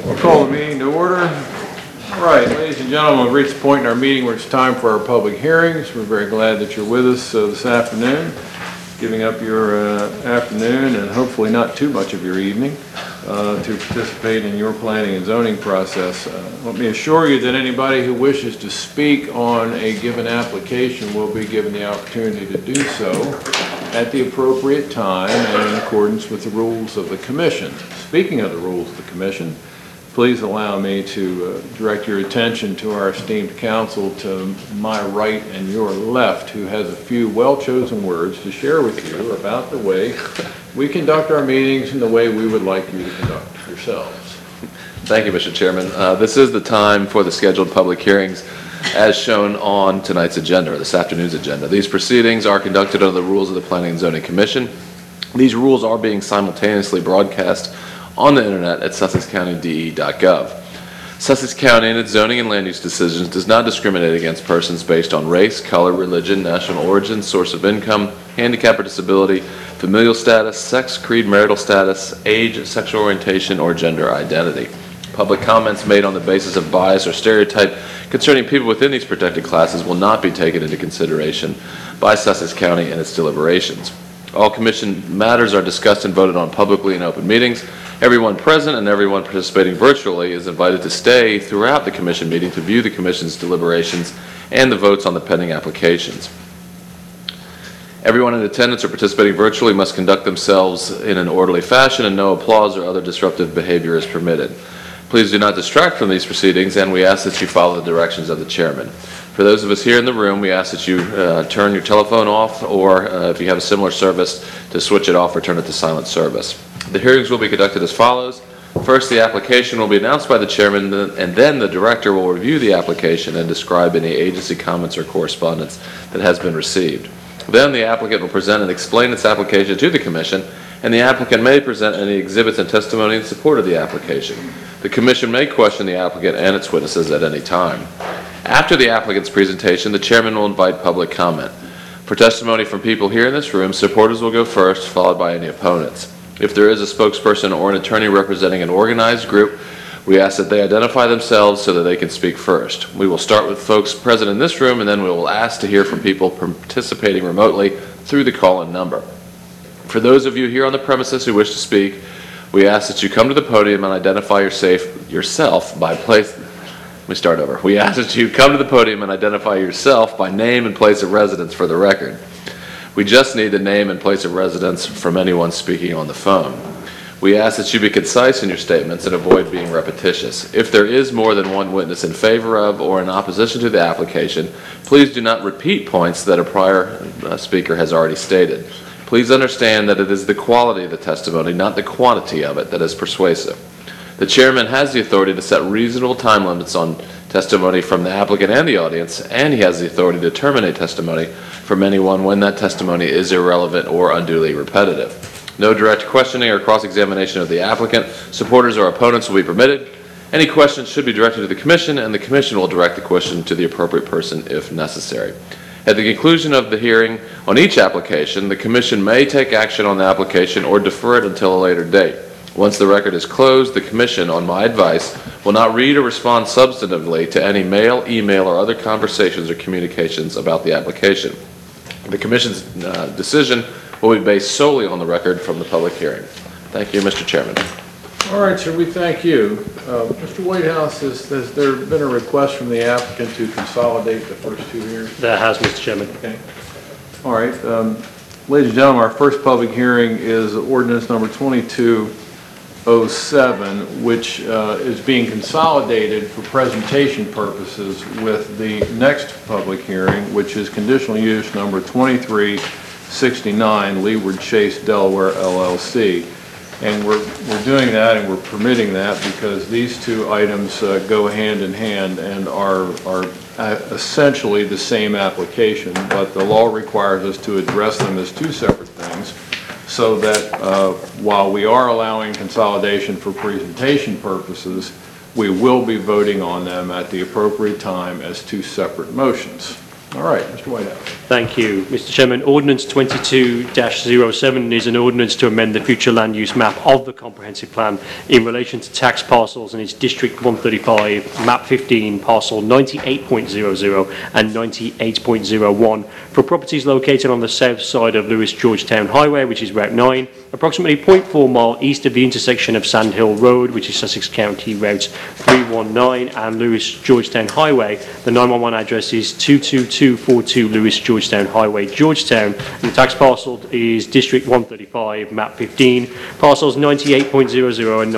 We'll call the meeting to order. All right, ladies and gentlemen, we've reached the point in our meeting where it's time for our public hearings. We're very glad that you're with us this afternoon, giving up your afternoon and hopefully not too much of your evening to participate in your planning and zoning process. Let me assure you that anybody who wishes to speak on a given application will be given the opportunity to do so at the appropriate time and in accordance with the rules of the Commission. Speaking of the rules of the Commission, please allow me to direct your attention to our esteemed counsel to my right and your left, who has a few well-chosen words to share with you about the way we conduct our meetings and the way we would like you to conduct yourselves. Thank you, Mr. Chairman. This is the time for the scheduled public hearings as shown on tonight's agenda, or this afternoon's agenda. These proceedings are conducted under the rules of the Planning and Zoning Commission. These rules are being simultaneously broadcast on the internet at sussexcountyde.gov. Sussex County in its zoning and land use decisions does not discriminate against persons based on race, color, religion, national origin, source of income, handicap or disability, familial status, sex, creed, marital status, age, sexual orientation, or gender identity. Public comments made on the basis of bias or stereotype concerning people within these protected classes will not be taken into consideration by Sussex County in its deliberations. All Commission matters are discussed and voted on publicly in open meetings. Everyone present and everyone participating virtually is invited to stay throughout the Commission meeting to view the Commission's deliberations and the votes on the pending applications. Everyone in attendance or participating virtually must conduct themselves in an orderly fashion, and no applause or other disruptive behavior is permitted. Please do not distract from these proceedings, and we ask that you follow the directions of the chairman. For those of us here in the room, we ask that you turn your telephone off, or if you have a similar service, to switch it off or turn it to silent service. The hearings will be conducted as follows. First, the application will be announced by the chairman, and then the director will review the application and describe any agency comments or correspondence that has been received. Then the applicant will present and explain its application to the Commission, and the applicant may present any exhibits and testimony in support of the application. The Commission may question the applicant and its witnesses at any time. After the applicant's presentation, the chairman will invite public comment. For testimony from people here in this room, supporters will go first, followed by any opponents. If there is a spokesperson or an attorney representing an organized group, we ask that they identify themselves so that they can speak first. We will start with folks present in this room, and then we will ask to hear from people participating remotely through the call-in number. For those of you here on the premises who wish to speak, we ask that you come to the podium and identify yourself by place. Let me start over. We ask that you come to the podium and identify yourself by name and place of residence for the record. We just need the name and place of residence from anyone speaking on the phone. We ask that you be concise in your statements and avoid being repetitious. If there is more than one witness in favor of or in opposition to the application, please do not repeat points that a prior speaker has already stated. Please understand that it is the quality of the testimony, not the quantity of it, that is persuasive. The chairman has the authority to set reasonable time limits on testimony from the applicant and the audience, and he has the authority to terminate testimony from anyone when that testimony is irrelevant or unduly repetitive. No direct questioning or cross-examination of the applicant, supporters, or opponents will be permitted. Any questions should be directed to the Commission, and the Commission will direct the question to the appropriate person if necessary. At the conclusion of the hearing on each application, the Commission may take action on the application or defer it until a later date. Once the record is closed, the Commission, on my advice, will not read or respond substantively to any mail, email, or other conversations or communications about the application. The Commission's decision will be based solely on the record from the public hearing. Thank you, Mr. Chairman. All right, sir, we thank you. Mr. Whitehouse, has there been a request from the applicant to consolidate the first two hearings? That has, Mr. Chairman. Okay. All right. Ladies and gentlemen, our first public hearing is ordinance number 2207, which is being consolidated for presentation purposes with the next public hearing, which is conditional use number 2369, Leeward Chase, Delaware, LLC. And we're doing that and we're permitting that because these two items go hand in hand and are essentially the same application, but the law requires us to address them as two separate things, so that while we are allowing consolidation for presentation purposes, we will be voting on them at the appropriate time as two separate motions. All right, Mr. Whitehouse. Thank you, Mr. Chairman. Ordinance 22-07 is an ordinance to amend the future land use map of the comprehensive plan in relation to tax parcels in its District 135, map 15, parcel 98.00 and 98.01 for properties located on the south side of Lewis Georgetown Highway, which is Route 9, approximately 0.4 mile east of the intersection of Sand Hill Road, which is Sussex County Route 319, and Lewis Georgetown Highway. The 911 address is 22242 Lewis Georgetown Highway, Georgetown, and the tax parcel is District 135, map 15, parcels 98.00 and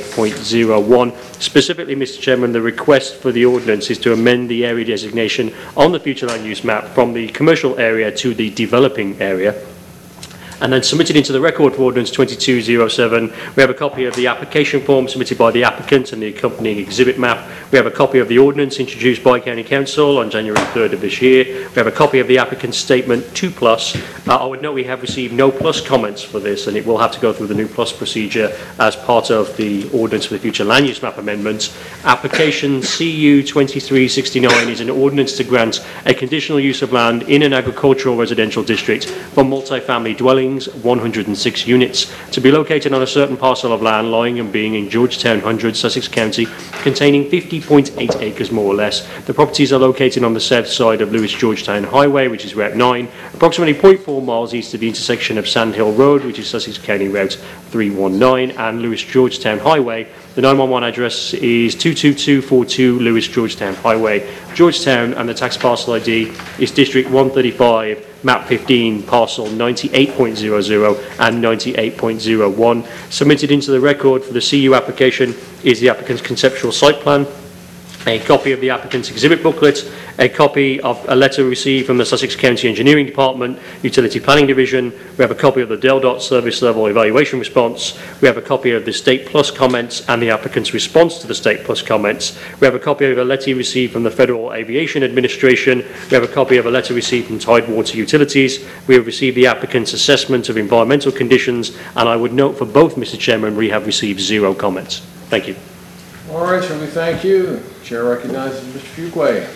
98.01. Specifically, Mr. Chairman, the request for the ordinance is to amend the area designation on the future land use map from the commercial area to the developing area. And then submitted into the record for Ordinance 2207, we have a copy of the application form submitted by the applicant and the accompanying exhibit map. We have a copy of the ordinance introduced by County Council on January 3rd of this year. We have a copy of the applicant's statement 2+. I would note we have received no plus comments for this, and it will have to go through the new plus procedure as part of the ordinance for the future land use map amendments. Application CU 2369 is an ordinance to grant a conditional use of land in an agricultural residential district for multi-family dwellings, 106 units, to be located on a certain parcel of land lying and being in Georgetown 100, Sussex County, containing 50.8 acres more or less. The properties are located on the south side of Lewis Georgetown Highway, which is Route 9, approximately 0.4 miles east of the intersection of Sand Hill Road, which is Sussex County Route 319, and Lewis Georgetown Highway. The 911 address is 22242 Lewis Georgetown Highway, Georgetown, and the tax parcel ID is District 135, map 15, parcel 98.00 and 98.01. Submitted into the record for the CU application is the applicant's conceptual site plan, a copy of the applicant's exhibit booklet, a copy of a letter received from the Sussex County Engineering Department, Utility Planning Division. We have a copy of the DELDOT Service Level Evaluation Response. We have a copy of the State Plus comments and the applicant's response to the State Plus comments. We have a copy of a letter received from the Federal Aviation Administration. We have a copy of a letter received from Tidewater Utilities. We have received the applicant's assessment of environmental conditions, and I would note for both, Mr. Chairman, we have received 0 comments. Thank you. All right, so we thank you. Chair recognizes Mr. Fuqua.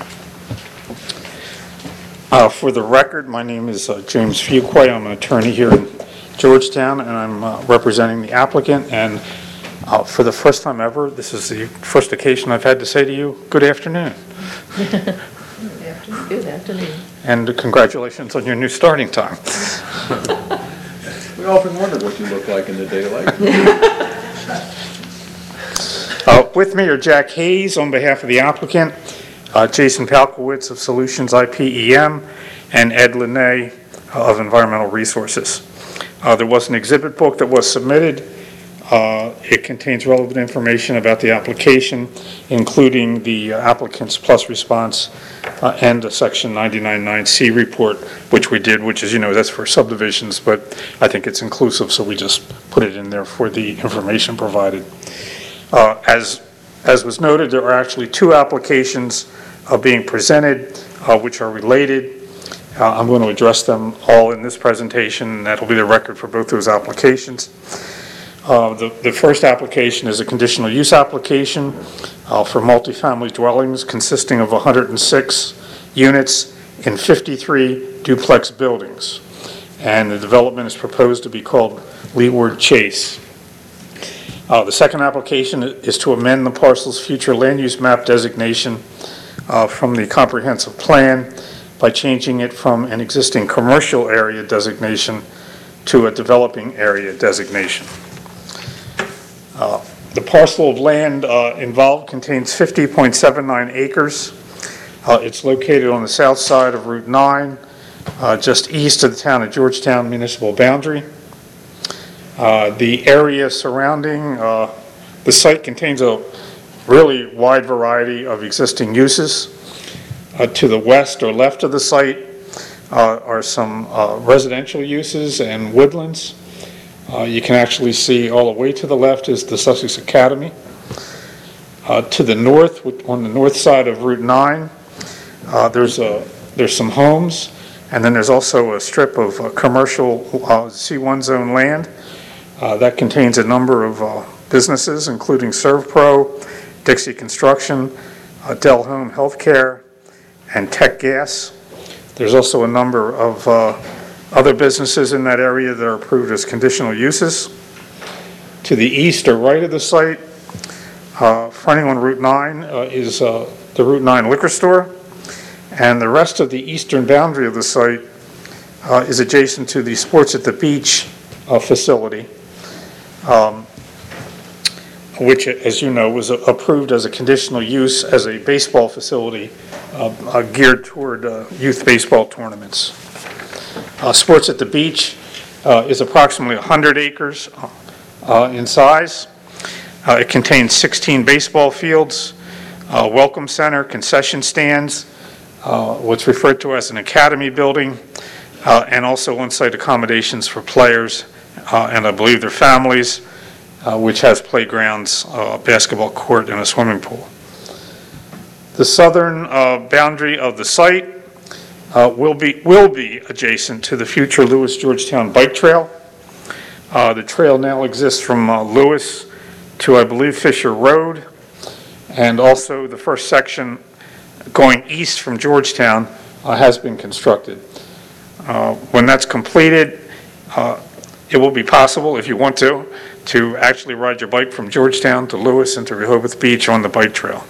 For the record, my name is James Fuqua. I'm an attorney here in Georgetown, and I'm representing the applicant. And for the first time ever, this is the first occasion I've had to say to you, good afternoon. Good afternoon. And congratulations on your new starting time. We often wonder what you look like in the daylight. With me are Jack Hayes on behalf of the applicant, Jason Palkowitz of Solutions IPEM, and Ed Linne of Environmental Resources. There was an exhibit book that was submitted. It contains relevant information about the application, including the applicant's plus response and a Section 99.9C report, which we did, which is, that's for subdivisions, but I think it's inclusive, so we just put it in there for the information provided. As was noted, there are actually 2 applications being presented, which are related. I'm going to address them all in this presentation, and that'll be the record for both those applications. The first application is a conditional use application for multifamily dwellings consisting of 106 units in 53 duplex buildings. And the development is proposed to be called Leeward Chase. The second application is to amend the parcel's future land use map designation from the comprehensive plan by changing it from an existing commercial area designation to a developing area designation. The parcel of land involved contains 50.79 acres. It's located on the south side of Route 9, just east of the town of Georgetown municipal boundary. The area surrounding the site contains a really wide variety of existing uses. To the west or left of the site are some residential uses and woodlands. You can actually see all the way to the left is the Sussex Academy. To the north, on the north side of Route 9, there's some homes, and then there's also a strip of commercial C1 zone land that contains a number of businesses, including ServPro, Dixie Construction, Dell Home Healthcare, and Tech Gas. There's also a number of other businesses in that area that are approved as conditional uses. To the east or right of the site, fronting on Route 9 is the Route 9 liquor store, and the rest of the eastern boundary of the site is adjacent to the Sports at the Beach facility, which, as you know, was approved as a conditional use as a baseball facility geared toward youth baseball tournaments. Sports at the Beach is approximately 100 acres in size. It contains 16 baseball fields, welcome center, concession stands, what's referred to as an academy building, and also on-site accommodations for players and I believe their families, which has playgrounds, basketball court, and a swimming pool. The southern boundary of the site will be adjacent to the future Lewis-Georgetown Bike Trail. The trail now exists from Lewis to, I believe, Fisher Road, and also the first section going east from Georgetown has been constructed. When that's completed, it will be possible, if you want to actually ride your bike from Georgetown to Lewis and to Rehoboth Beach on the bike trail.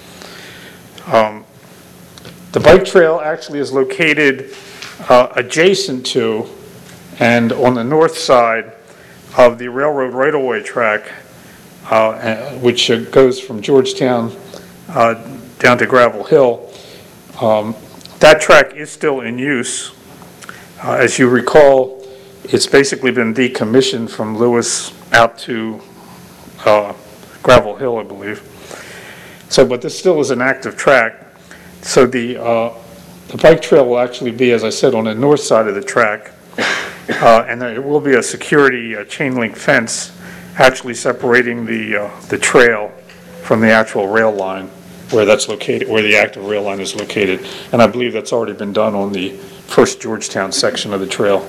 The bike trail actually is located adjacent to and on the north side of the railroad right-of-way track, which goes from Georgetown down to Gravel Hill. That track is still in use. As you recall, it's basically been decommissioned from Lewis out to Gravel Hill, I believe. But this still is an active track. So the bike trail will actually be, as I said, on the north side of the track, and there will be a security chain link fence actually separating the trail from the actual rail line where that's located, where the active rail line is located. And I believe that's already been done on the first Georgetown section of the trail.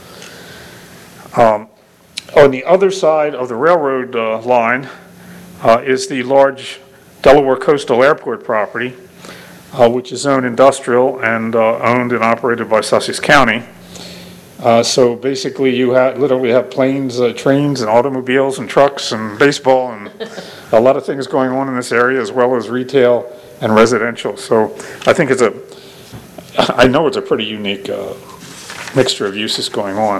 On the other side of the railroad line is the large Delaware Coastal Airport property, which is zoned industrial and owned and operated by Sussex County. So basically you literally have planes, trains, and automobiles, and trucks, and baseball, and a lot of things going on in this area, as well as retail and residential. So I think I know it's a pretty unique mixture of uses going on.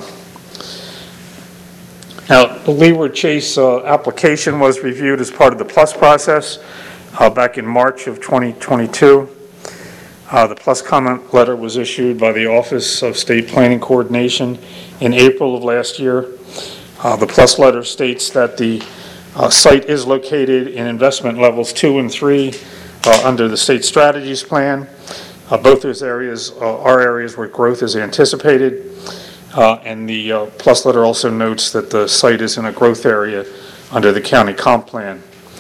Now, the Leeward Chase application was reviewed as part of the PLUS process back in March of 2022. The PLUS comment letter was issued by the Office of State Planning Coordination in April of last year. The PLUS letter states that the site is located in investment levels 2 and 3 under the state strategies plan. Both those areas are areas where growth is anticipated. And the PLUS letter also notes that the site is in a growth area under the county comp plan.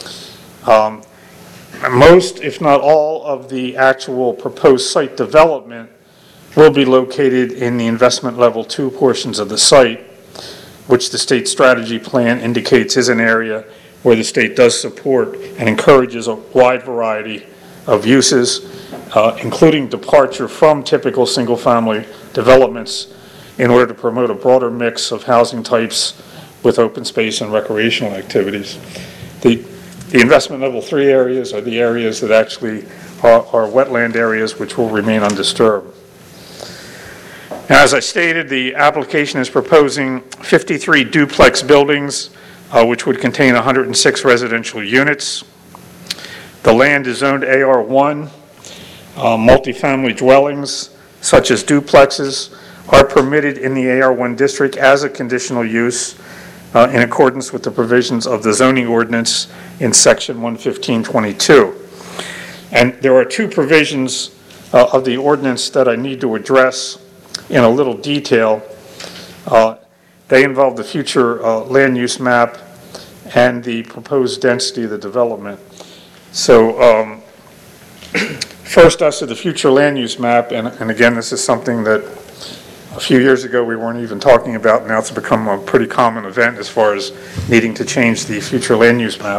Most, if not all, of the actual proposed site development will be located in the investment level 2 portions of the site, which the state strategy plan indicates is an area where the state does support and encourages a wide variety of uses, including departure from typical single-family developments in order to promote a broader mix of housing types with open space and recreational activities. The investment level 3 areas are the areas that actually are wetland areas which will remain undisturbed. Now, as I stated, the application is proposing 53 duplex buildings, which would contain 106 residential units. The land is zoned AR1. Multifamily dwellings, such as duplexes, are permitted in the AR1 district as a conditional use in accordance with the provisions of the zoning ordinance in section 115.22. And there are 2 provisions of the ordinance that I need to address in a little detail. They involve the future land use map and the proposed density of the development. So first, as to the future land use map, and again, this is something that a few years ago we weren't even talking about. Now it's become a pretty common event as far as needing to change the future land use map.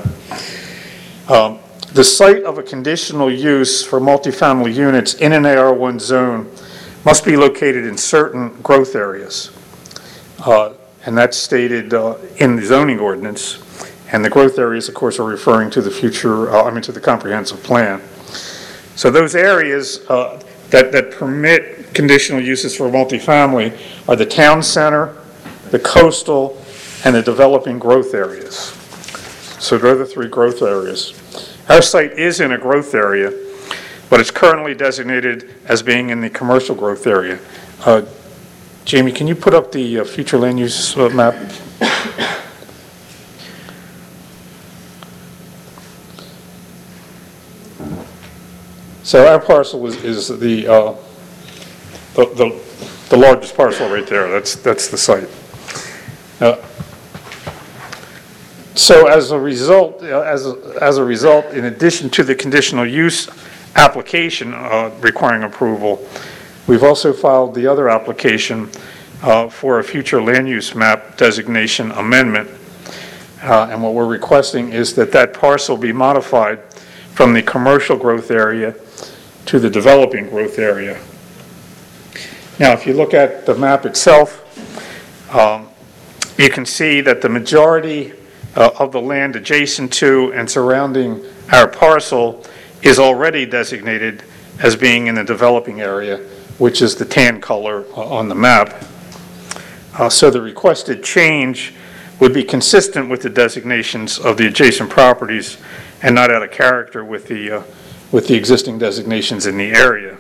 The site of a conditional use for multifamily units in an AR1 zone must be located in certain growth areas. And that's stated in the zoning ordinance. And the growth areas, of course, are referring to the to the comprehensive plan. So those areas that permit conditional uses for multifamily are the town center, the coastal, and the developing growth areas. So those are the three growth areas. Our site is in a growth area, but it's currently designated as being in the commercial growth area. Jamie, can you put up the future land use map? So our parcel is the largest parcel right there. That's the site. So as a result, in addition to the conditional use application requiring approval, we've also filed the other application for a future land use map designation amendment. And what we're requesting is that parcel be modified from the commercial growth area to the developing growth area. Now, if you look at the map itself, you can see that the majority of the land adjacent to and surrounding our parcel is already designated as being in the developing area, which is the tan color on the map. So the requested change would be consistent with the designations of the adjacent properties and not out of character with the existing designations in the area.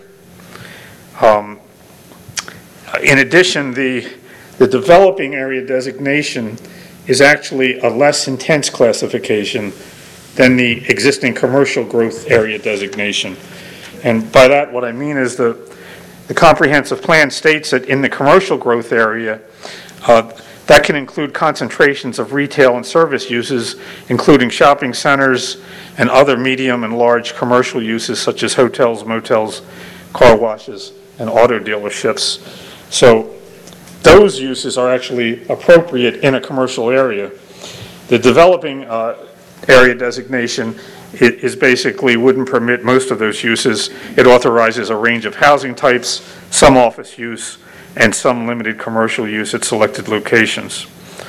In addition, the developing area designation is actually a less intense classification than the existing commercial growth area designation. And by that, what I mean is the comprehensive plan states that in the commercial growth area, that can include concentrations of retail and service uses, including shopping centers and other medium and large commercial uses such as hotels, motels, car washes, and auto dealerships. So those uses are actually appropriate in a commercial area. The developing area designation is basically wouldn't permit most of those uses. It authorizes a range of housing types, some office use, and some limited commercial use at selected locations.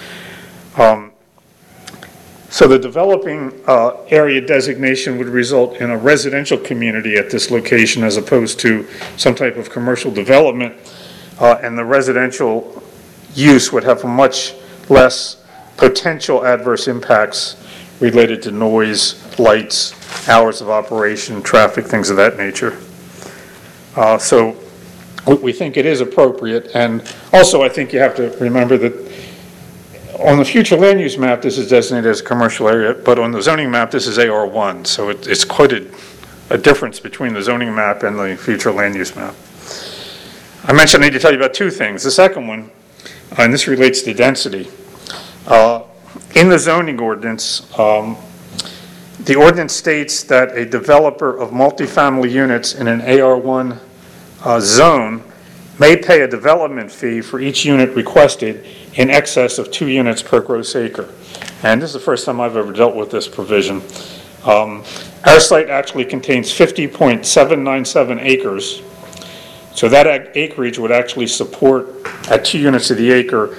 So the developing area designation would result in a residential community at this location as opposed to some type of commercial development, and the residential use would have much less potential adverse impacts related to noise, lights, hours of operation, traffic, things of that nature. So we think it is appropriate, and also I think you have to remember that on the future land use map, this is designated as a commercial area, but on the zoning map, this is AR1, so it's quite a difference between the zoning map and the future land use map. I mentioned I need to tell you about two things. The second one, and this relates to density. In the zoning ordinance, the ordinance states that a developer of multifamily units in an AR1 zone may pay a development fee for each unit requested in excess of 2 units per gross acre. And this is the first time I've ever dealt with this provision. Our site actually contains 50.797 acres. So that acreage would actually support, at 2 units of the acre,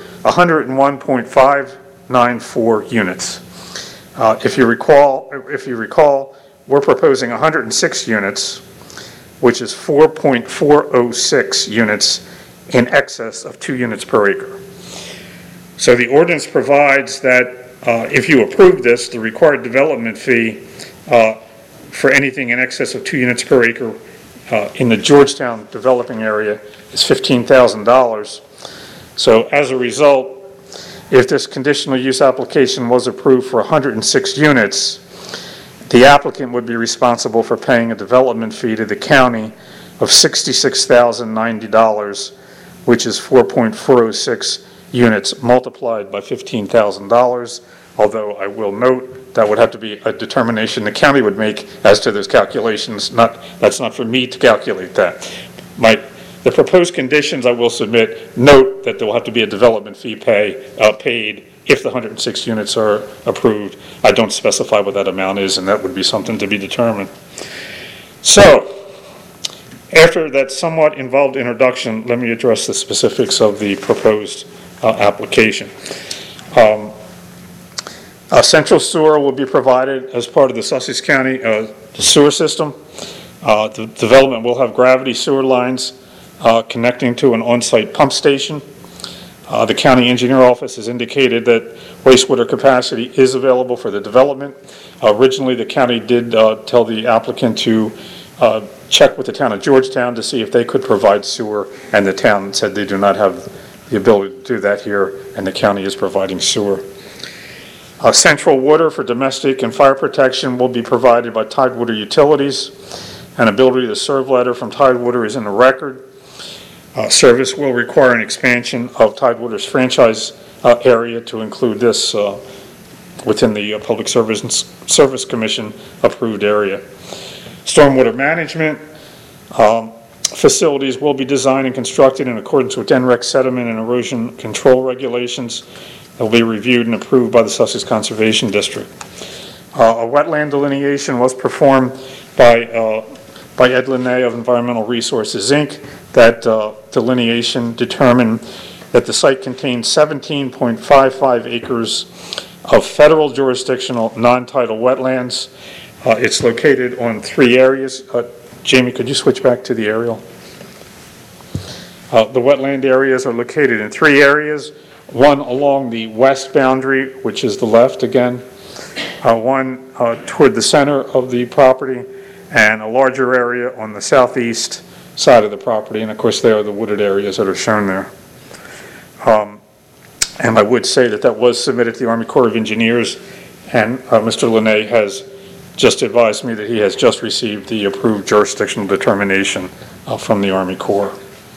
101.594 units. If you recall, we're proposing 106 units, which is 4.406 units in excess of 2 units per acre. So the ordinance provides that if you approve this, the required development fee for anything in excess of 2 units per acre in the Georgetown developing area is $15,000. So as a result, if this conditional use application was approved for 106 units, the applicant would be responsible for paying a development fee to the county of $66,090, which is 4.406 units multiplied by $15,000, although I will note that would have to be a determination the county would make as to those calculations. That's not for me to calculate that. The proposed conditions I will submit note that there will have to be a development fee paid if the 106 units are approved. I don't specify what that amount is, and that would be something to be determined. So, After that somewhat involved introduction, let me address the specifics of the proposed application. Central sewer will be provided as part of the Sussex County sewer system. The development will have gravity sewer lines connecting to an on-site pump station. The county engineer office has indicated that wastewater capacity is available for the development. Originally, the county did tell the applicant to check with the town of Georgetown to see if they could provide sewer, and the town said they do not have the ability to do that here, and the county is providing sewer. Central water for domestic and fire protection will be provided by Tidewater Utilities. An ability to serve letter from Tidewater is in the record. Service will require an expansion of Tidewater's franchise area to include this within the Public Service Commission approved area. Stormwater management facilities will be designed and constructed in accordance with NREC sediment and erosion control regulations. They'll be reviewed and approved by the Sussex Conservation District. A wetland delineation was performed by Ed Linné of Environmental Resources, Inc. That delineation determined that the site contains 17.55 acres of federal jurisdictional non-tidal wetlands. It's located on 3 areas. Jamie, could you switch back to the aerial? The wetland areas are located in 3 areas. One along the west boundary, which is the left again, one toward the center of the property, and a larger area on the southeast side of the property. And of course, they are the wooded areas that are shown there. And I would say that was submitted to the Army Corps of Engineers, and Mr. Linné has just advised me that he has just received the approved jurisdictional determination from the Army Corps.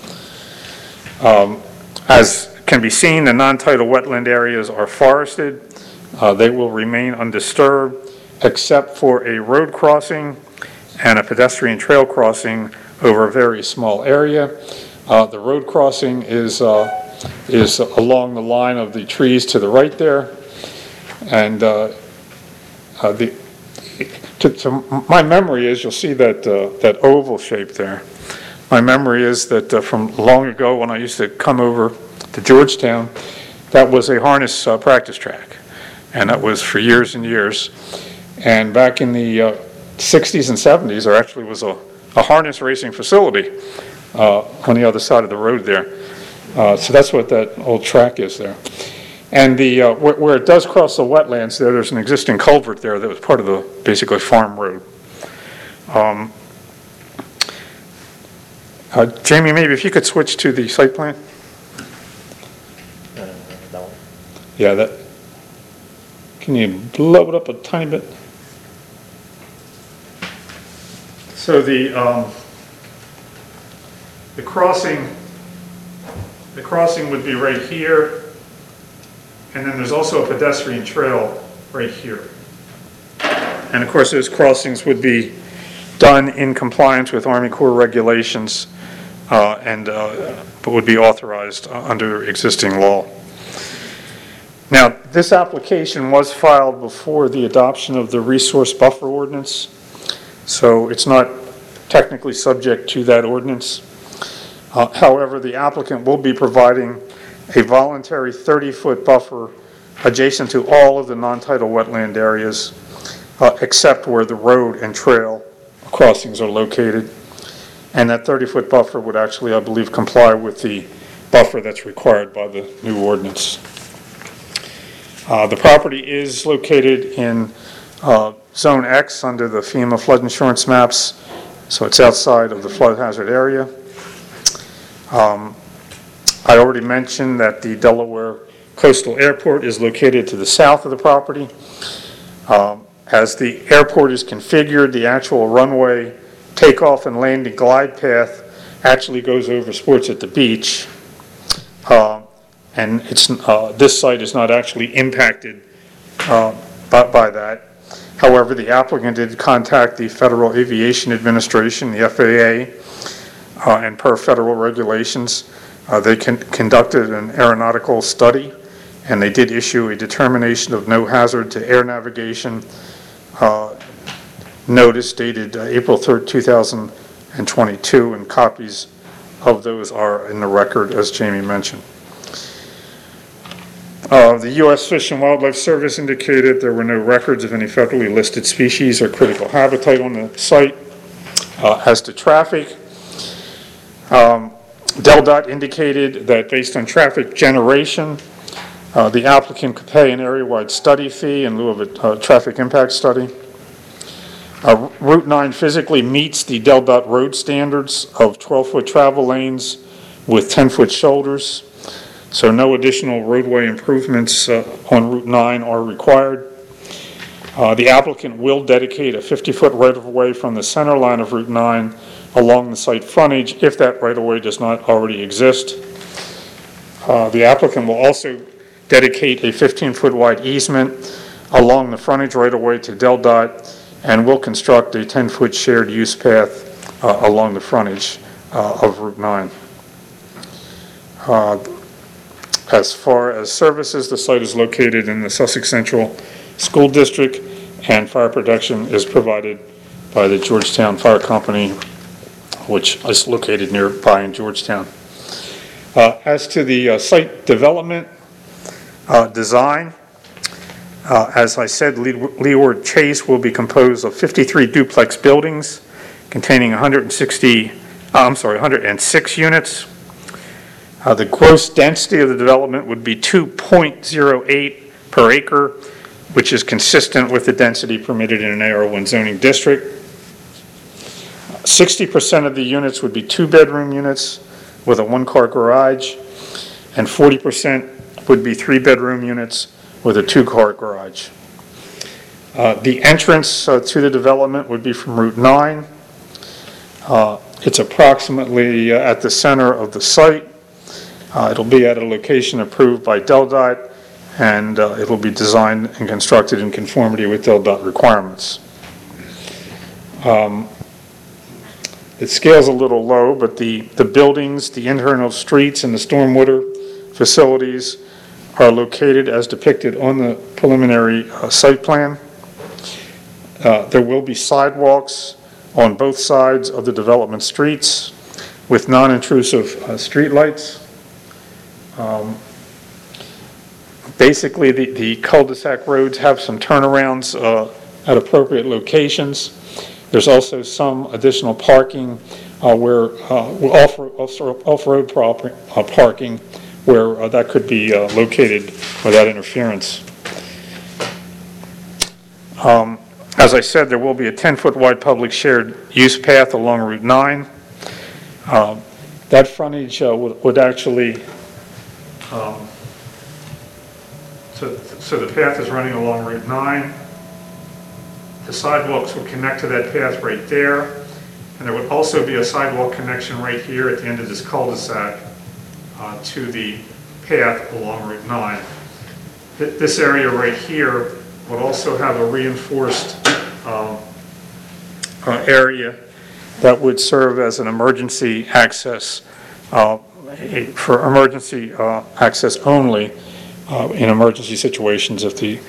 As can be seen, the non-tidal wetland areas are forested. They will remain undisturbed except for a road crossing and a pedestrian trail crossing over a very small area. The road crossing is along the line of the trees to the right there, and my memory is, you'll see that oval shape there. My memory is that from long ago when I used to come over to Georgetown, that was a harness practice track, and that was for years and years. And back in the 60s and 70s, there actually was a harness racing facility on the other side of the road there. So that's what that old track is there. And where it does cross the wetlands there's an existing culvert there that was part of the basically farm road. Jamie, maybe if you could switch to the site plan. Yeah, that. Can you blow it up a tiny bit? So the crossing would be right here, and then there's also a pedestrian trail right here. And of course, those crossings would be done in compliance with Army Corps regulations, but would be authorized under existing law. Now, this application was filed before the adoption of the resource buffer ordinance, so it's not technically subject to that ordinance. However, the applicant will be providing a voluntary 30-foot buffer adjacent to all of the non-tidal wetland areas, except where the road and trail crossings are located. And that 30-foot buffer would actually, I believe, comply with the buffer that's required by the new ordinance. The property is located in Zone X under the FEMA flood insurance maps, so it's outside of the flood hazard area. I already mentioned that the Delaware Coastal Airport is located to the south of the property. As the airport is configured, the actual runway takeoff and landing glide path actually goes over Sports at the Beach. And this site is not actually impacted by that. However, the applicant did contact the Federal Aviation Administration, the FAA, and per federal regulations, they conducted an aeronautical study, and they did issue a determination of no hazard to air navigation notice dated April 3rd, 2015, and 22, and copies of those are in the record, as Jamie mentioned. The U.S. Fish and Wildlife Service indicated there were no records of any federally listed species or critical habitat on the site. As to traffic, DelDOT indicated that based on traffic generation, the applicant could pay an area-wide study fee in lieu of a traffic impact study. Route 9 physically meets the DelDOT road standards of 12-foot travel lanes with 10-foot shoulders, so no additional roadway improvements on Route 9 are required. The applicant will dedicate a 50-foot right-of-way from the center line of Route 9 along the site frontage if that right-of-way does not already exist. The applicant will also dedicate a 15-foot wide easement along the frontage right-of-way to DelDOT and will construct a 10-foot shared use path along the frontage of Route 9. As far as services, the site is located in the Sussex Central School District, and fire protection is provided by the Georgetown Fire Company, which is located nearby in Georgetown. As to the site development design, as I said, Leeward Chase will be composed of 53 duplex buildings containing 106 units. The gross density of the development would be 2.08 per acre, which is consistent with the density permitted in an AR1 zoning district. 60% of the units would be 2-bedroom units with a 1-car garage, and 40% would be 3-bedroom units with a 2-car garage. The entrance to the development would be from Route 9. It's approximately at the center of the site. It'll be at a location approved by DelDOT, and it will be designed and constructed in conformity with DelDOT requirements. It scales a little low, but the buildings, the internal streets, and the stormwater facilities are located as depicted on the preliminary site plan. There will be sidewalks on both sides of the development streets with non-intrusive street lights. Basically, the cul-de-sac roads have some turnarounds at appropriate locations. There's also some additional parking where off-road parking where that could be located without interference. As I said, there will be a 10-foot wide public shared use path along Route 9. That frontage would actually, so the path is running along Route 9. The sidewalks will connect to that path right there, and there would also be a sidewalk connection right here at the end of this cul-de-sac to the path along Route 9. This area right here would also have a reinforced area that would serve as an emergency access for emergency access only in emergency situations if the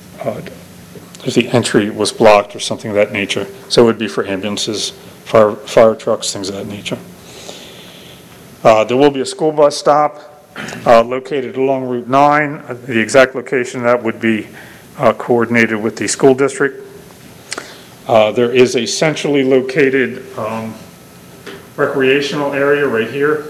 entry was blocked or something of that nature. So it would be for ambulances, fire trucks, things of that nature. There will be a school bus stop located along Route 9. The exact location of that would be coordinated with the school district. There is a centrally located recreational area right here.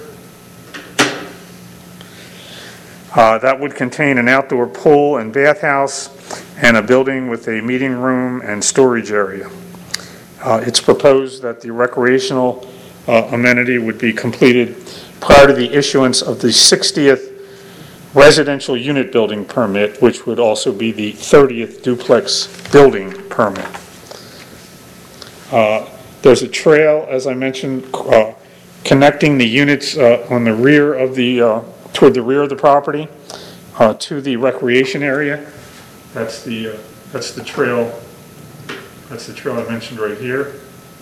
That would contain an outdoor pool and bathhouse and a building with a meeting room and storage area. It's proposed that the recreational amenity would be completed prior to the issuance of the 60th residential unit building permit, which would also be the 30th duplex building permit. There's a trail, as I mentioned, connecting the units on the rear of the toward the rear of the property to the recreation area. That's the trail. That's the trail I mentioned right here.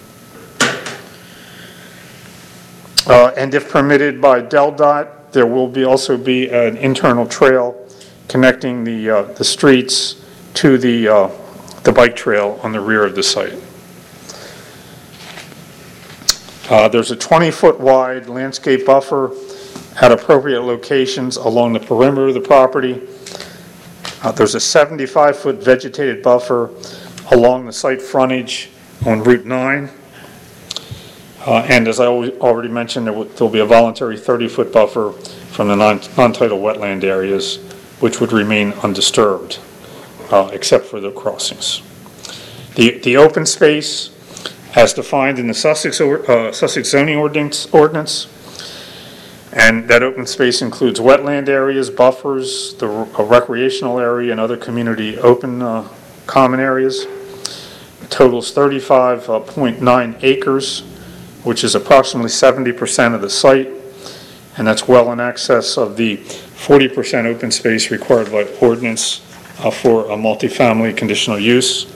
And if permitted by DelDOT, there will also be an internal trail connecting the streets to the bike trail on the rear of the site. There's a 20-foot wide landscape buffer at appropriate locations along the perimeter of the property. There's a 75-foot vegetated buffer along the site frontage on Route 9. And as I already mentioned, there'll be a voluntary 30-foot buffer from the non-tidal wetland areas, which would remain undisturbed, except for the crossings. The open space, as defined in the Sussex zoning ordinance, and that open space includes wetland areas, buffers, a recreational area, and other community open common areas. It totals 35.9 acres, which is approximately 70% of the site, and that's well in excess of the 40% open space required by ordinance for a multifamily conditional use.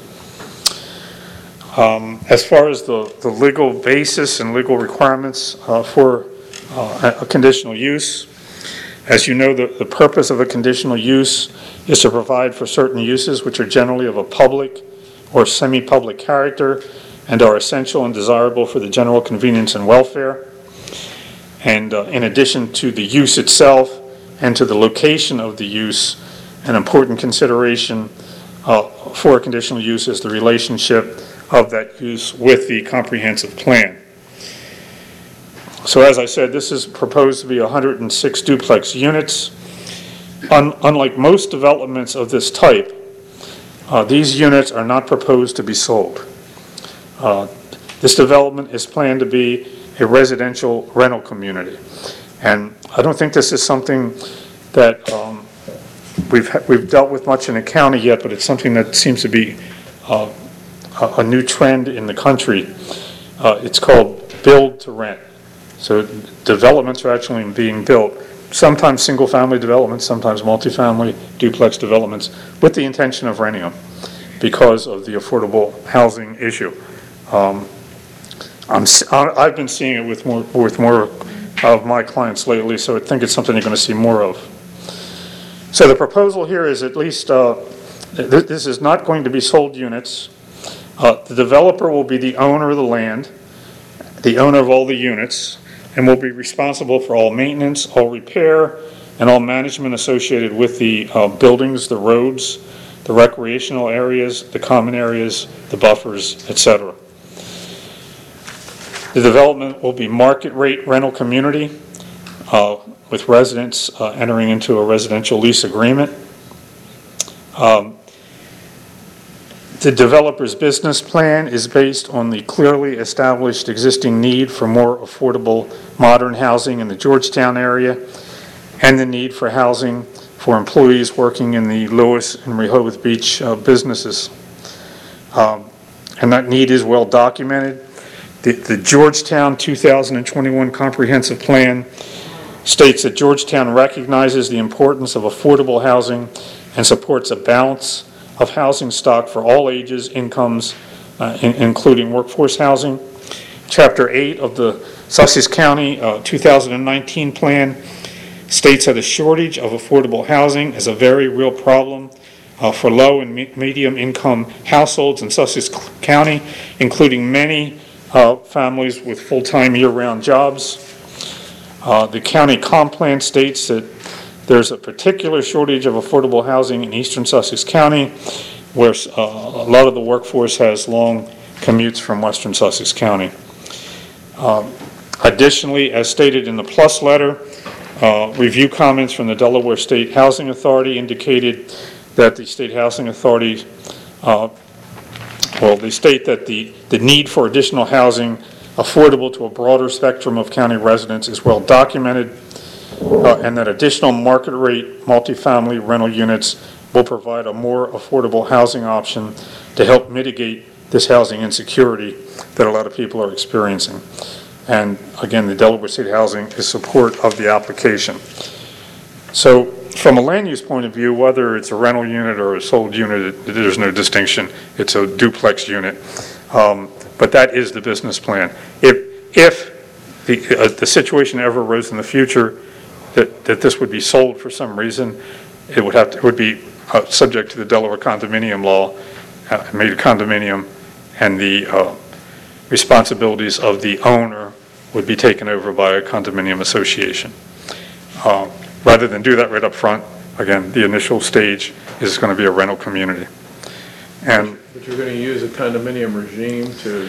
As far as the legal basis and legal requirements for a conditional use, as you know, the purpose of a conditional use is to provide for certain uses which are generally of a public or semi-public character and are essential and desirable for the general convenience and welfare. And in addition to the use itself and to the location of the use, an important consideration for a conditional use is the relationship of that use with the comprehensive plan. So as I said, this is proposed to be 106 duplex units. Unlike most developments of this type, these units are not proposed to be sold. This development is planned to be a residential rental community. And I don't think this is something that we've dealt with much in the county yet, but it's something that seems to be a new trend in the country. It's called build to rent. So developments are actually being built, sometimes single-family developments, sometimes multifamily duplex developments, with the intention of renting them because of the affordable housing issue. I've been seeing it with more of my clients lately, so I think it's something you're going to see more of. So the proposal here is at least, this is not going to be sold units. The developer will be the owner of the land, the owner of all the units, and will be responsible for all maintenance, all repair, and all management associated with the buildings, the roads, the recreational areas, the common areas, the buffers, etc. The development will be market rate rental community with residents entering into a residential lease agreement. The developer's business plan is based on the clearly established existing need for more affordable modern housing in the Georgetown area and the need for housing for employees working in the Lewis and Rehoboth Beach businesses. And that need is well documented. The Georgetown 2021 Comprehensive Plan states that Georgetown recognizes the importance of affordable housing and supports a balance of housing stock for all ages, incomes, including workforce housing. Chapter 8 of the Sussex County 2019 plan states that a shortage of affordable housing is a very real problem for low and medium income households in Sussex County, including many families with full-time year-round jobs. The county comp plan states that there's a particular shortage of affordable housing in eastern Sussex County, where a lot of the workforce has long commutes from western Sussex County. Additionally, as stated in the plus letter, review comments from the Delaware State Housing Authority indicated that the State Housing Authority, they state that the need for additional housing affordable to a broader spectrum of county residents is well documented, and that additional market rate multifamily rental units will provide a more affordable housing option to help mitigate this housing insecurity that a lot of people are experiencing. And again, the Delaware State Housing is support of the application. So from a land use point of view, whether it's a rental unit or a sold unit, there's no distinction. It's a duplex unit. But that is the business plan. If the situation ever arose in the future that this would be sold for some reason, it would be subject to the Delaware condominium law, made a condominium, and the responsibilities of the owner would be taken over by a condominium association. Rather than do that right up front, again, the initial stage is going to be a rental community. And But you're going to use a condominium regime to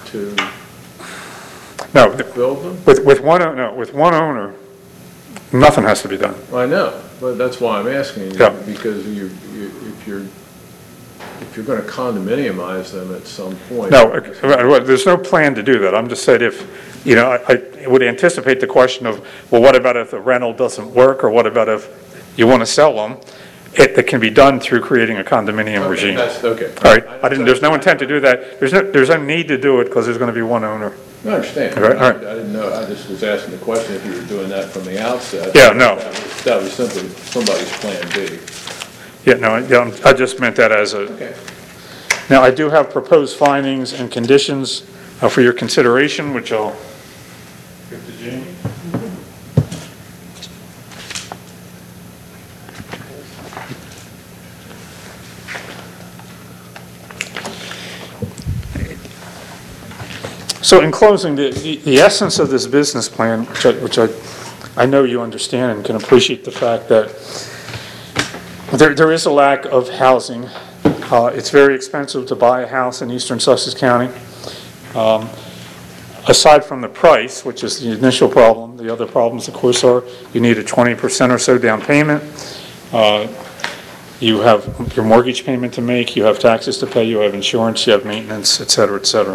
no, build them? with one owner, nothing has to be done. I know, but that's why I'm asking you, Yeah. because if you're going to condominiumize them at some point. No, there's no plan to do that. I'm just saying if, you know, I would anticipate the question of, well, what about if the rental doesn't work, or what about if you want to sell them? It can be done through creating a condominium regime. Okay. All right, there's no intent to do that. There's no need to do it because there's going to be one owner. I understand. All right. I didn't know, I just was asking the question if you were doing that from the outset. Yeah, no. That was simply somebody's plan B. Yeah, no, I just meant that as a, Okay. now I do have proposed findings and conditions for your consideration, which I'll give to Jamie. So in closing, the essence of this business plan, which I know you understand and can appreciate the fact that there is a lack of housing. It's very expensive to buy a house in eastern Sussex County. Aside from the price, which is the initial problem, the other problems, of course, are you need a 20% or so down payment. You have your mortgage payment to make, you have taxes to pay, you have insurance, you have maintenance, et cetera, et cetera.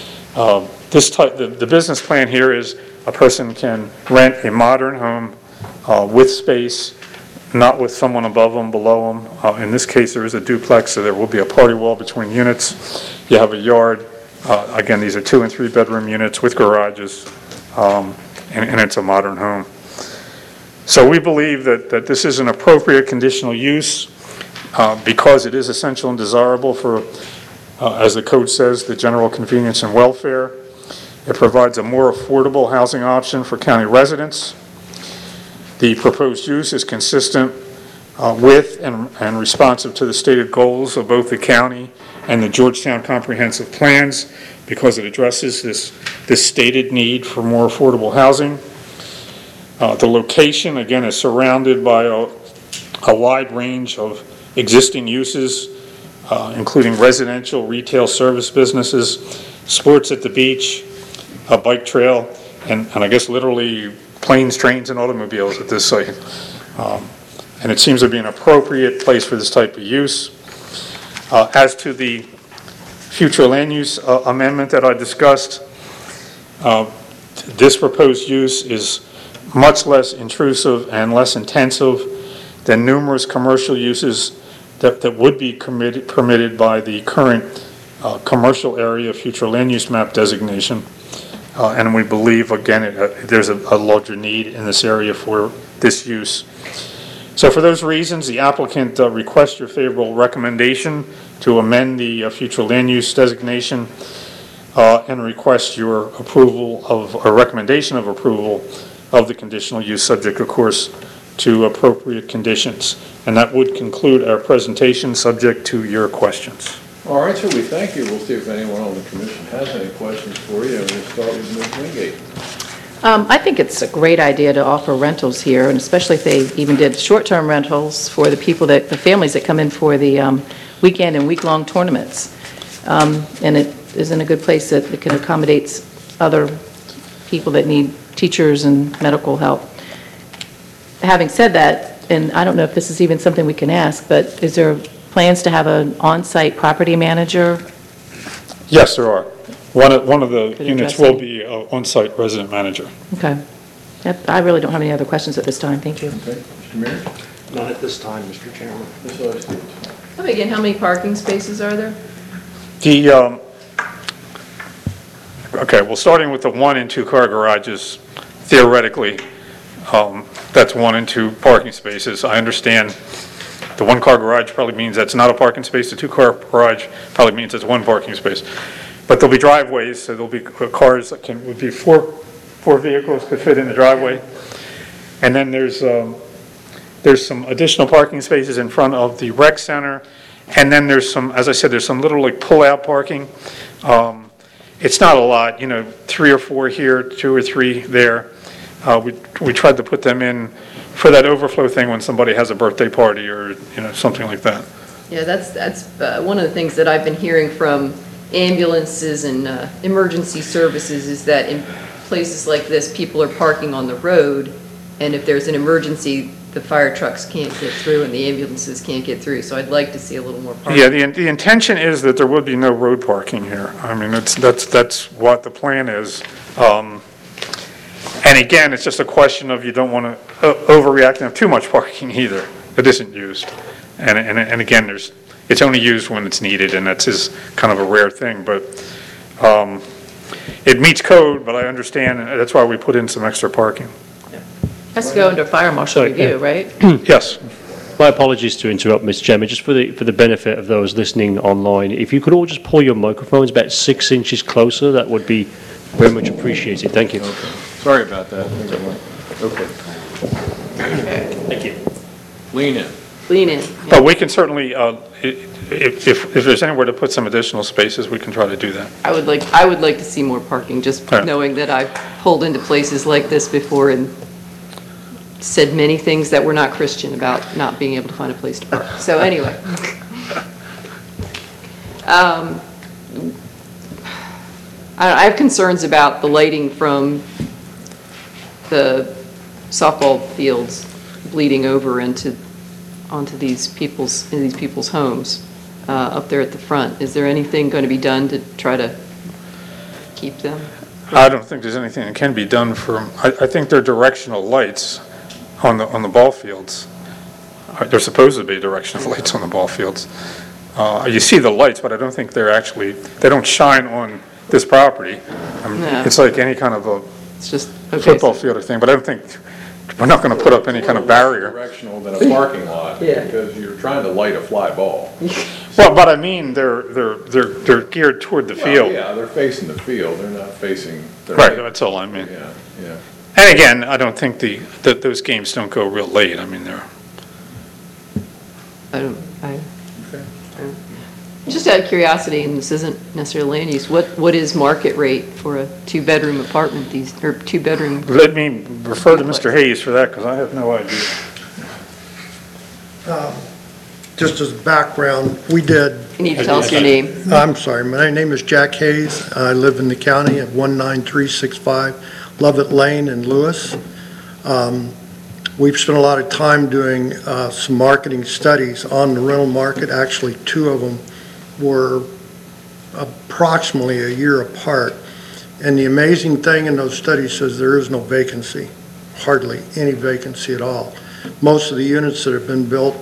The business plan here is a person can rent a modern home with space, not with someone above them, below them. In this case, there is a duplex, so there will be a party wall between units. You have a yard. Again, these are 2 and 3 bedroom units with garages, and it's a modern home. So we believe that this is an appropriate conditional use because it is essential and desirable for, as the code says, the general convenience and welfare. It provides a more affordable housing option for county residents. The proposed use is consistent with and responsive to the stated goals of both the county and the Georgetown Comprehensive Plans because it addresses this stated need for more affordable housing. The location, again, is surrounded by a wide range of existing uses, including residential, retail, service businesses, sports at the beach, a bike trail, and I guess literally planes, trains, and automobiles at this site. And it seems to be an appropriate place for this type of use. As to the future land use amendment that I discussed, this proposed use is much less intrusive and less intensive than numerous commercial uses that would be permitted by the current commercial area future land use map designation. And we believe, again, there's a larger need in this area for this use. So for those reasons, the applicant requests your favorable recommendation to amend the future land use designation and request your approval of, a recommendation of approval of the conditional use, subject, of course, to appropriate conditions. And that would conclude our presentation, subject to your questions. All right, sir, we thank you. We'll see if anyone on the commission has any questions for you. We'll start with Ms. Wingate. I think it's a great idea to offer rentals here, and especially if they even did short-term rentals for the people the families that come in for the weekend and week-long tournaments. And it is in a good place that it can accommodate other people that need teachers and medical help. Having said that, and I don't know if this is even something we can ask, but is there plans to have an on-site property manager? Yes, there are. One of the Could units address will any- be an on-site resident manager. Okay. Yep, I really don't have any other questions at this time. Thank you. Okay, Mr. Mears? Not at this time, Mr. Chairman. Ms. Oster? Again, how many parking spaces are there? Okay, well, starting with the 1 and 2 car garages, theoretically, that's 1 and 2 parking spaces. I understand the 1 car garage probably means that's not a parking space. The 2 car garage probably means it's 1 parking space. But there'll be driveways, so there'll be cars that would be 4 vehicles could fit in the driveway. And then there's some additional parking spaces in front of the rec center. And then there's some, as I said, there's some little like pull-out parking. It's not a lot, 3 or 4 here, 2 or 3 there. We tried to put them in for that overflow thing when somebody has a birthday party or, something like that. Yeah, that's one of the things that I've been hearing from ambulances and emergency services is that in places like this, people are parking on the road, and if there's an emergency, the fire trucks can't get through and the ambulances can't get through. So I'd like to see a little more parking. Yeah, the intention is that there will be no road parking here. I mean, that's what the plan is. And again, it's just a question of you don't want to overreact and have too much parking either that isn't used. And again, it's only used when it's needed, and that's just kind of a rare thing. But it meets code, but I understand, and that's why we put in some extra parking. Has to go under fire marshal Sorry, review, right? Yes. My apologies to interrupt, Mr. Chairman. Just for the benefit of those listening online, if you could all just pull your microphones about 6 inches closer, that would be very much appreciated. Thank you. Okay. Sorry about that. Okay. Thank you. Lean in. Lean in. But we can certainly, if there's anywhere to put some additional spaces, we can try to do that. I would like to see more parking, just Yeah. knowing that I've pulled into places like this before and said many things that were not Christian about not being able to find a place to park. So anyway. I have concerns about the lighting from the softball fields bleeding over onto these people's homes up there at the front. Is there anything going to be done to try to keep them? I don't think there's anything that can be done I think they're directional lights on the ball fields. They're supposed to be directional lights on the ball fields. You see the lights, but I don't think they don't shine on this property. No. It's like any kind of a It's just, okay. football field or thing, but I don't think, we're not going to put up any kind of barrier. Directional than a parking lot, Yeah. because you're trying to light a fly ball. Well, but I mean, they're geared toward the Well, field. yeah, they're facing the field, they're not facing. Right, that's all I mean. Yeah, yeah. And again, I don't think those games don't go real late. I mean, Just out of curiosity, and this isn't necessarily land use, what is market rate for a 2-bedroom apartment, or 2-bedroom? let me refer to Mr. Hayes for that, because I have no idea. Just as background, we did, You need to tell us your name. I'm sorry, my name is Jack Hayes. I live in the county at 19365 Lovett Lane in Lewis. We've spent a lot of time doing some marketing studies on the rental market. Actually, 2 of them were approximately a year apart. And the amazing thing in those studies is there is no vacancy, hardly any vacancy at all. Most of the units that have been built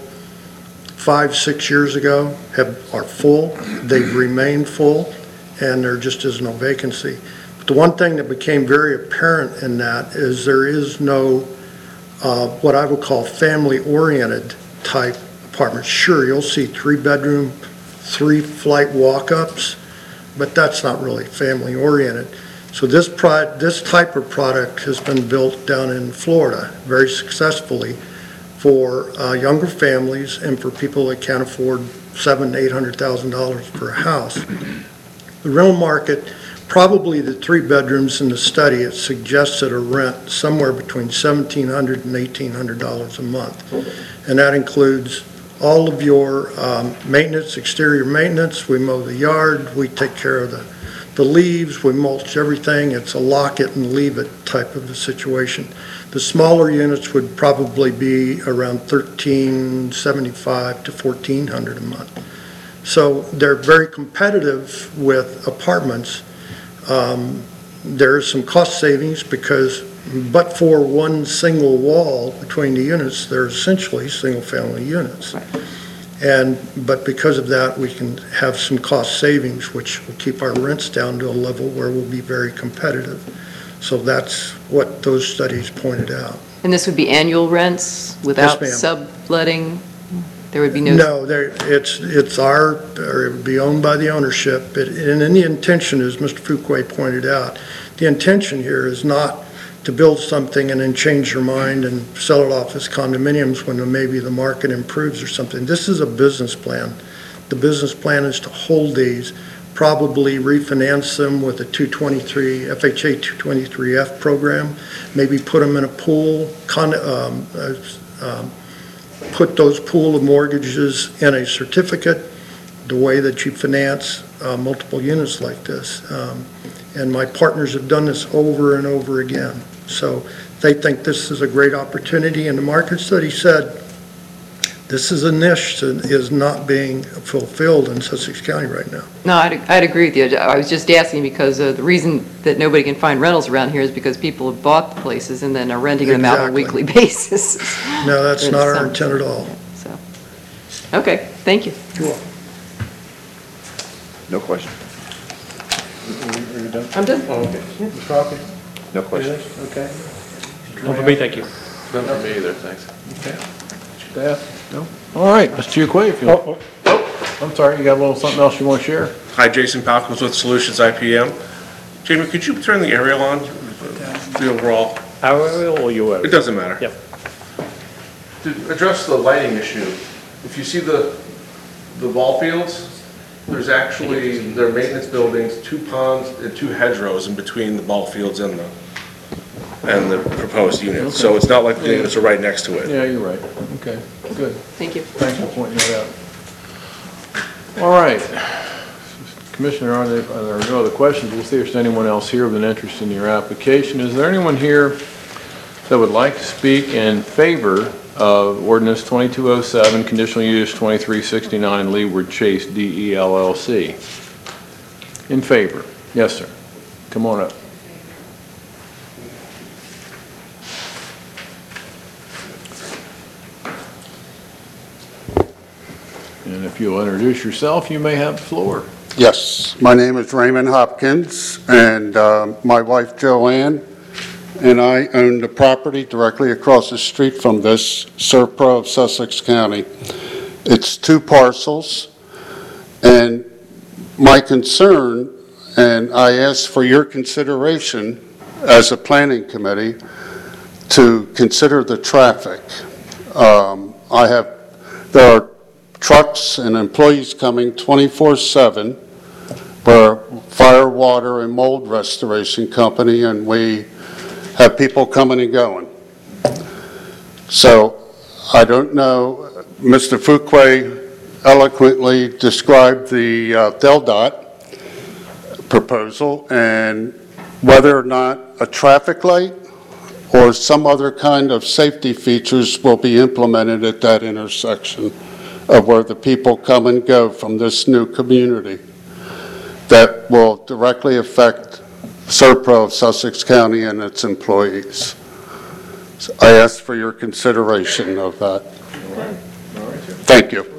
5-6 years ago are full. They've remained full, and there just is no vacancy. But the one thing that became very apparent in that is there is no what I would call family-oriented type apartments. Sure, you'll see 3-bedroom, 3-flight walk-ups, but that's not really family-oriented. So this type of product has been built down in Florida very successfully for younger families and for people that can't afford $700,000 to $800,000 for a house. The rental market, probably the 3 bedrooms in the study, it suggested a rent somewhere between $1,700 and $1,800 a month. And that includes all of your maintenance, exterior maintenance. We mow the yard, we take care of the leaves, we mulch everything. It's a lock it and leave it type of a situation. The smaller units would probably be around $1,375 to $1,400 a month. So they're very competitive with apartments. There is some cost savings because but for one single wall between the units, they're essentially single-family units. But because of that, we can have some cost savings, which will keep our rents down to a level where we'll be very competitive. So that's what those studies pointed out. And this would be annual rents without Yes, subletting? There would be no... No, it's or it would be owned by the ownership. And then the intention, as Mr. Fuqua pointed out, the intention here is not to build something and then change your mind and sell it off as condominiums when maybe the market improves or something. This is a business plan. The business plan is to hold these probably refinance them with a 223, FHA 223F program, maybe put them in a pool, put those pool of mortgages in a certificate, the way that you finance multiple units like this. And my partners have done this over and over again. So they think this is a great opportunity, and the market study said this is a niche that is not being fulfilled in Sussex County right now. No, I'd agree with you. I was just asking because the reason that nobody can find rentals around here is because people have bought the places and then are renting them out on a Exactly. weekly basis. No, that's not our intent at all. So, okay, thank you. You're welcome. No question. Are you done? I'm done. Oh, okay. Ms. Crockett? No question. Okay. Not for me, thank you. None for me either, thanks. Staff? No? All right, Mr. Chukway, if you'll, I'm sorry, you got a little something else you want to share? Hi, Jason Palkos with Solutions IPM. Jamie, could you turn the aerial on, the overall? Our aerial or your It aerial? doesn't matter. Yep. To address the lighting issue, if you see the ball fields, there's actually, they're maintenance buildings, 2 ponds and 2 hedgerows in between the ball fields and the proposed unit. So it's not like the units are right next to it. Yeah, you're right. Okay, good. Thank you. Thanks for pointing that out. All right. Commissioner, are there no other questions? We'll see if there's anyone else here with an interest in your application. Is there anyone here that would like to speak in favor of ordinance 2207, conditional use 2369 Leeward Chase DE LLC? In favor? Yes, sir. Come on up. And if you'll introduce yourself, you may have the floor. Yes, my name is Raymond Hopkins, and my wife Joanne and I own the property directly across the street from this, Serpro of Sussex County. It's 2 parcels, and my concern, and I ask for your consideration as a planning committee to consider the traffic. There are trucks and employees coming 24/7. We're a fire, water, and mold restoration company, and we have people coming and going. So I don't know, Mr. Fuquay eloquently described the DelDOT proposal and whether or not a traffic light or some other kind of safety features will be implemented at that intersection of where the people come and go from this new community that will directly affect Serpro of Sussex County and its employees. So I ask for your consideration of that. Thank you.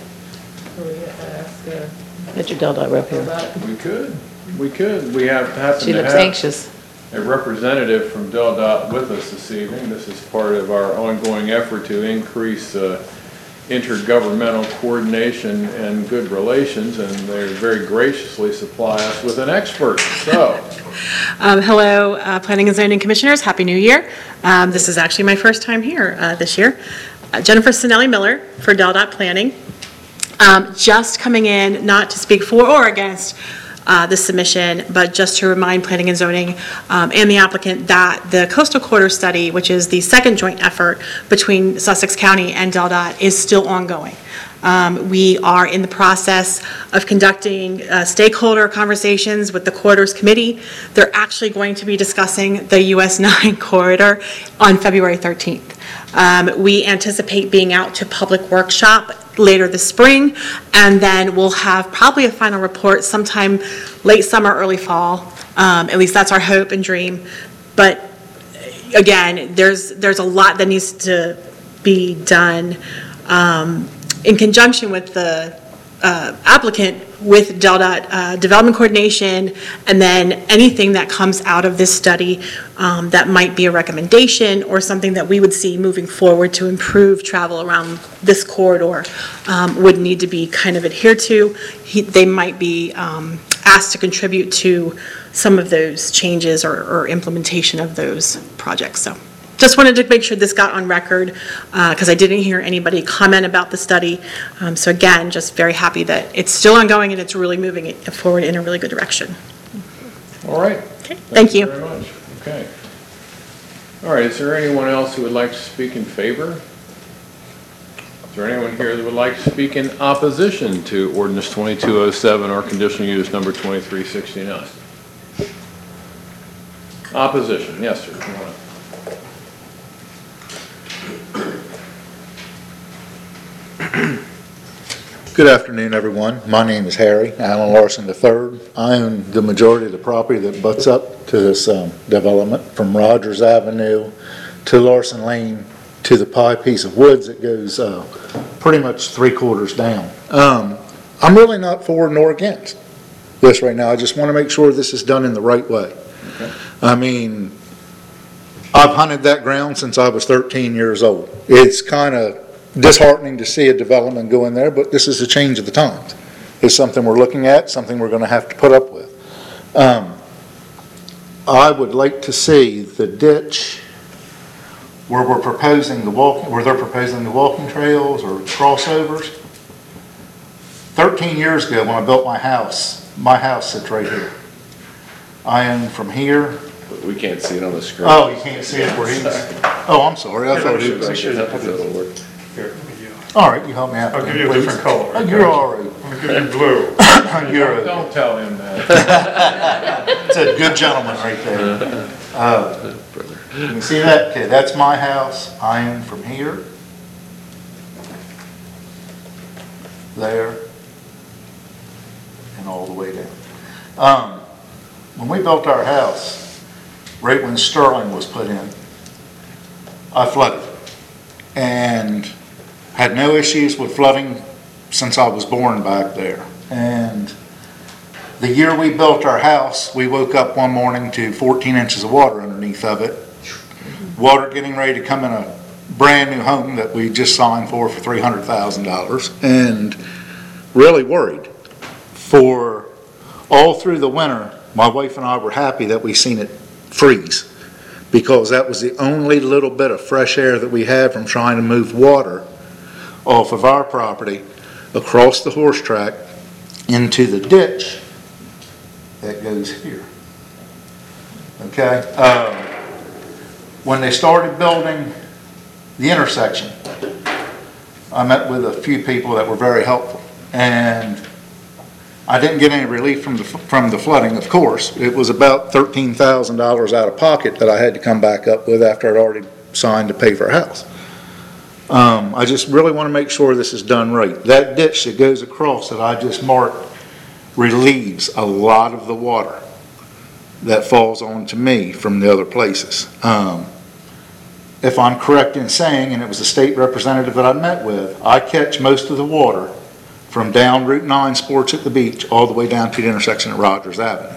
Mr. DelDOT up here. We could. We happen She to looks have anxious. a representative from DelDOT with us this evening. This is part of our ongoing effort to increase intergovernmental coordination and good relations, and they very graciously supply us with an expert. So, hello, Planning and Zoning Commissioners. Happy New Year. This is actually my first time here this year. Jennifer Sinelli Miller for DelDOT Planning. Just coming in, not to speak for or against the submission, but just to remind Planning and Zoning and the applicant that the Coastal Corridor Study, which is the second joint effort between Sussex County and DelDOT, is still ongoing. We are in the process of conducting stakeholder conversations with the Corridors Committee. They're actually going to be discussing the US 9 corridor on February 13th. We anticipate being out to public workshop later this spring, and then we'll have probably a final report sometime late summer, early fall. At least that's our hope and dream. But again, there's a lot that needs to be done in conjunction with the applicant, with DelDOT development coordination, and then anything that comes out of this study that might be a recommendation or something that we would see moving forward to improve travel around this corridor would need to be kind of adhered to. They might be asked to contribute to some of those changes or implementation of those projects. So just wanted to make sure this got on record, because I didn't hear anybody comment about the study. So again, just very happy that it's still ongoing and it's really moving it forward in a really good direction. All right. Okay, thank you. Very much. Okay. All right, is there anyone else who would like to speak in favor? Is there anyone here that would like to speak in opposition to ordinance 2207 or conditional use number 2369? Opposition, yes, sir. Come on. Good afternoon, everyone. My name is Harry Allen Larson III. I own the majority of the property that butts up to this development, from Rogers Avenue to Larson Lane to the pie piece of woods that goes pretty much 3/4 down. I'm really not for nor against this right now. I just want to make sure this is done in the right way. Okay. I mean, I've hunted that ground since I was 13 years old. It's kind of disheartening to see a development go in there, but this is a change of the times. It's something we're looking at, something we're going to have to put up with. I would like to see the ditch where we're proposing the walking, where they're proposing the walking trails or crossovers. 13 years ago, when I built my house sits right here. I own from here. But we can't see it on the screen. Oh, you can't see it where he's. Oh, I'm sorry. I thought he was. Here, All right, you help me out. I'll give you a please. different color. Oh, you're all right. I'm going to give you blue. You're okay. Don't tell him that. It's a good gentleman right there. You can see that? Okay, that's my house. I am from here, there, and all the way down. When we built our house, right when Sterling was put in, I flooded and had no issues with flooding since I was born back there. And the year we built our house, we woke up one morning to 14 inches of water underneath of it. Water getting ready to come in a brand new home that we just signed for $300,000, and really worried. For all through the winter, my wife and I were happy that we seen it freeze, because that was the only little bit of fresh air that we had from trying to move water off of our property across the horse track into the ditch that goes here. Okay? When they started building the intersection, I met with a few people that were very helpful, and I didn't get any relief from the flooding, of course. It was about $13,000 out of pocket that I had to come back up with after I'd already signed to pay for a house. I just really want to make sure this is done right. That ditch that goes across that I just marked relieves a lot of the water that falls onto me from the other places. If I'm correct in saying, and it was a state representative that I met with, I catch most of the water from down Route 9 Sports at the Beach all the way down to the intersection at Rogers Avenue.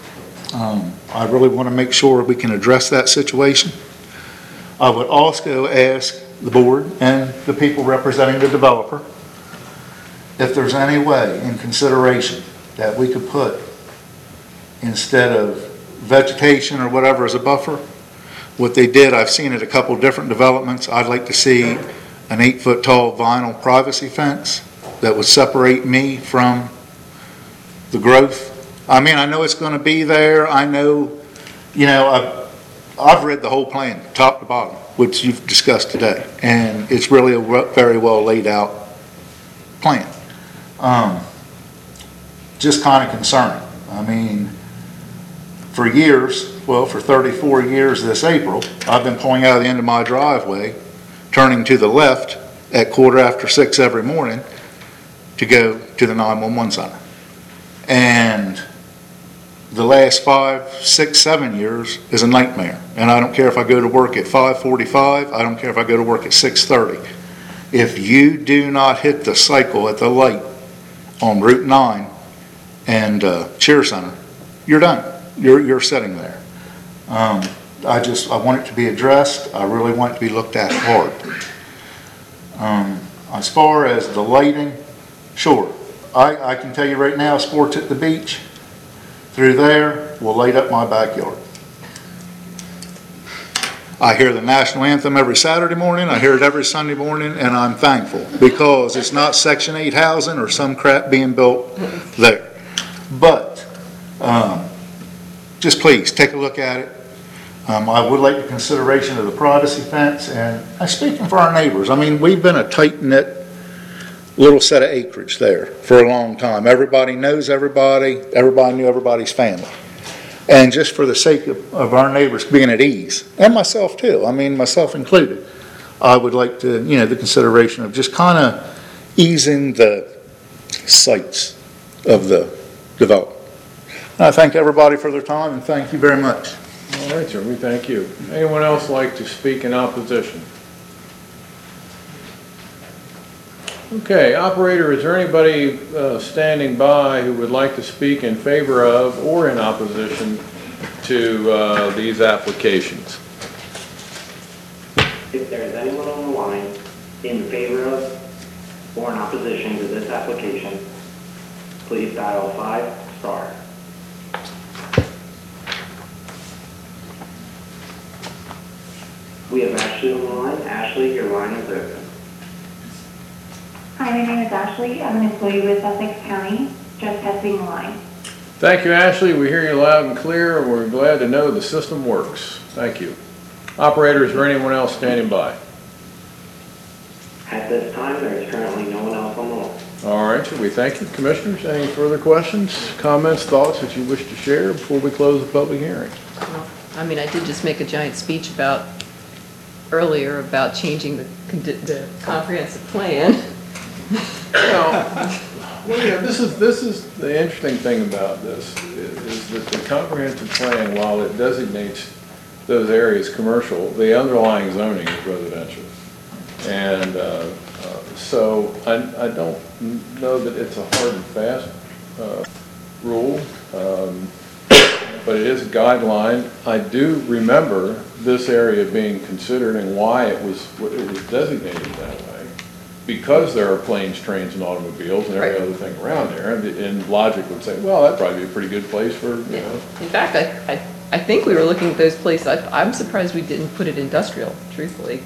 I really want to make sure we can address that situation. I would also ask the board and the people representing the developer if there's any way in consideration that we could put, instead of vegetation or whatever as a buffer, what they did, I've seen at a couple different developments, I'd like to see an 8-foot tall vinyl privacy fence that would separate me from the growth. I mean, I know it's going to be there. I know, I've read the whole plan, top to bottom, which you've discussed today, and it's really a very well laid out plan. Just kind of concerning. I mean, for years, for 34 years this April, I've been pulling out of the end of my driveway, turning to the left at 6:15 every morning to go to the 911 center. And the last 5, 6, 7 years is a nightmare. And I don't care if I go to work at 5:45, I don't care if I go to work at 6:30. If you do not hit the cycle at the light on Route 9 and Cheer Center, you're done. You're sitting there. I want it to be addressed. I really want it to be looked at hard. As far as the lighting, sure. I can tell you right now, Sports at the Beach, through there will light up my backyard. I hear the national anthem every Saturday morning, I hear it every Sunday morning, and I'm thankful because it's not Section 8 housing or some crap being built there. But just please take a look at it. I would like the consideration of the privacy fence, and I'm speaking for our neighbors. I mean, we've been a tight-knit little set of acreage there for a long time. Everybody knows everybody, everybody knew everybody's family. And just for the sake of our neighbors being at ease, and myself too, I mean, myself included, I would like to, the consideration of just kind of easing the sights of the development. And I thank everybody for their time, and thank you very much. All right, sir, we thank you. Anyone else like to speak in opposition? Okay, operator, is there anybody standing by who would like to speak in favor of or in opposition to these applications? If there is anyone on the line in favor of or in opposition to this application, please dial 5*. We have Ashley on the line. Ashley, your line is open. Hi, my name is Ashley. I'm an employee with Essex County, just testing the line. Thank you, Ashley. We hear you loud and clear, and we're glad to know the system works. Thank you. Operator, is there anyone else standing by? At this time, there is currently no one else on the line. All right, so we thank you. Commissioners, any further questions, comments, thoughts that you wish to share before we close the public hearing? Well, I mean, I did just make a giant speech earlier about changing the comprehensive plan. Well, yeah, this is the interesting thing about this, is that the comprehensive plan, while it designates those areas commercial, the underlying zoning is residential. And so I don't know that it's a hard and fast rule, but it is a guideline. I do remember this area being considered and why it was designated that way, because there are planes, trains, and automobiles and every other thing around there, and logic would say, well, that'd probably be a pretty good place for, In fact, I think we were looking at those places. I'm surprised we didn't put it industrial, truthfully.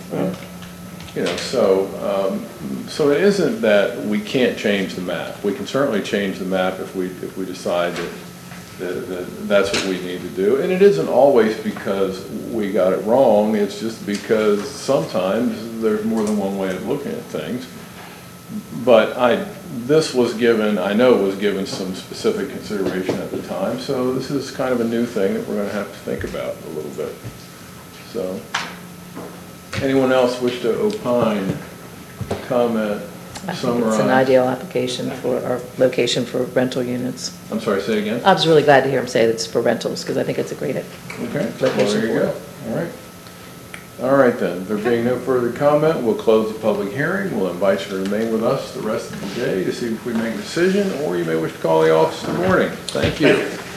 So it isn't that we can't change the map. We can certainly change the map if we decide that that's what we need to do. And it isn't always because we got it wrong. It's just because sometimes there's more than one way of looking at things. But this was given, I know it was given some specific consideration at the time. So this is kind of a new thing that we're going to have to think about a little bit. So. Anyone else wish to opine, comment, summarize? It's an ideal application for our location for rental units. I'm sorry, say again? I was really glad to hear him say it's for rentals, because I think it's a great location well, there you go. All right. All right then, there being no further comment, we'll close the public hearing. We'll invite you to remain with us the rest of the day to see if we make a decision, or you may wish to call the office in the morning. Thank you.